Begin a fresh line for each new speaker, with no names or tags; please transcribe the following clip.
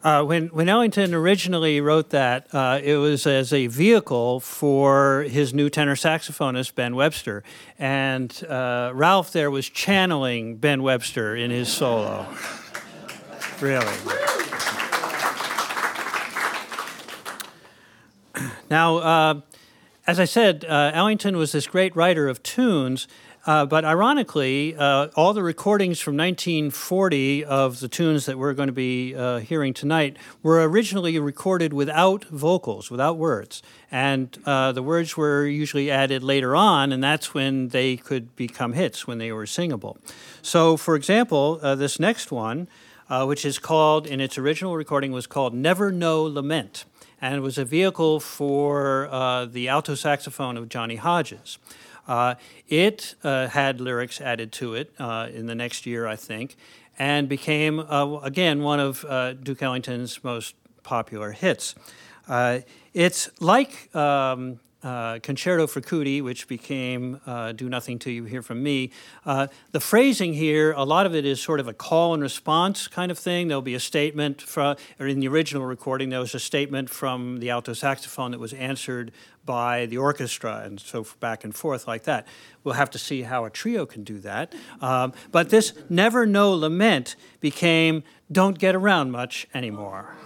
When Ellington originally wrote that, it was as a vehicle for his new tenor saxophonist, Ben Webster. And Ralph there was channeling Ben Webster in his solo. Really. Now, as I said, Ellington was this great writer of tunes. But ironically, all the recordings from 1940 of the tunes that we're going to be hearing tonight were originally recorded without vocals, without words. And the words were usually added later on, and that's when they could become hits, when they were singable. So, for example, this next one, which is called, in its original recording, was called Never Know Lament. And it was a vehicle for the alto saxophone of Johnny Hodges. It had lyrics added to it in the next year, I think, and became, again, one of Duke Ellington's most popular hits. It's like Concerto for Cootie, which became Do Nothing Till You Hear From Me. The phrasing here, a lot of it is sort of a call and response kind of thing. There'll be a statement from, or in the original recording, there was a statement from the alto saxophone that was answered by the orchestra, and so back and forth like that. We'll have to see how a trio can do that. But this Never Know Lament became Don't Get Around Much Anymore.